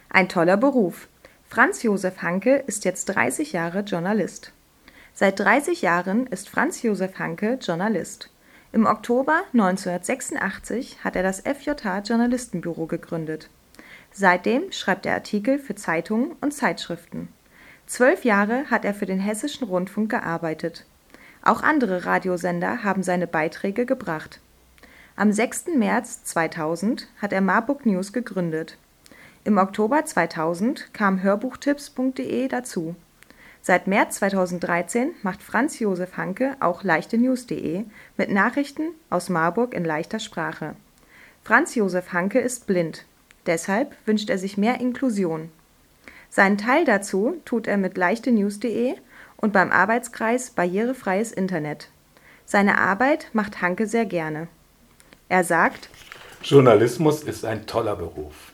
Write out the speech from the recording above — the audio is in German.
Ein toller Beruf. Franz Josef Hanke ist jetzt 30 Jahre Journalist. Seit 30 Jahren ist Franz Josef Hanke Journalist. Im Oktober 1986 hat er das FJH Journalistenbüro gegründet. Seitdem schreibt er Artikel für Zeitungen und Zeitschriften. 12 Jahre hat er für den Hessischen Rundfunk gearbeitet. Auch andere Radiosender haben seine Beiträge gebracht. Am 6. März 2000 hat er Marburg News gegründet. Im Oktober 2000 kam hörbuchtipps.de dazu. Seit März 2013 macht Franz Josef Hanke auch leichtenews.de mit Nachrichten aus Marburg in leichter Sprache. Franz Josef Hanke ist blind. Deshalb wünscht er sich mehr Inklusion. Seinen Teil dazu tut er mit leichtenews.de und beim Arbeitskreis Barrierefreies Internet. Seine Arbeit macht Hanke sehr gerne. Er sagt: Journalismus ist ein toller Beruf.